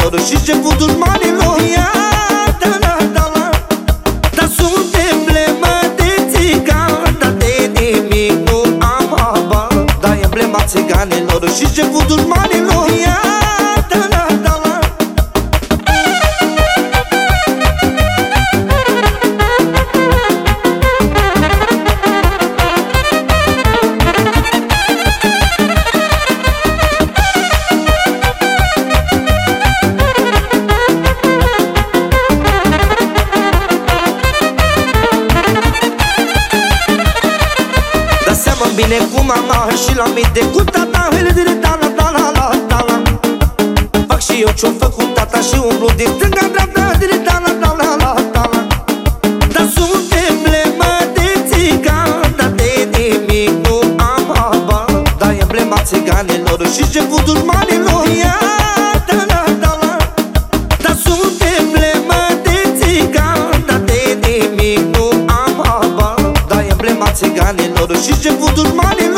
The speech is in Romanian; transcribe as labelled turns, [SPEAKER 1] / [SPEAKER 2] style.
[SPEAKER 1] țiganilor și șeful dușmanilor. Ia, da, la, da, la. Dar sunt emblemă de țigan, dar de nimic nu am habar. Dar emblema țiganilor și șeful dușmanilor. Ia, da, la, da, la. Bine cu mama și la minte cu tata, fac și eu ce-o făcut tata și umblu din stânga-dreapta, dar sunt emblemă de țigan, dar de nimic nu am habar. Dar emblema țiganilor și șeful dușmanilor. Ia, da, la, da, la. Dar sunt emblemă de țigan, dar de nimic nu am habar. Dar emblema țiganilor și șeful dușmanilor.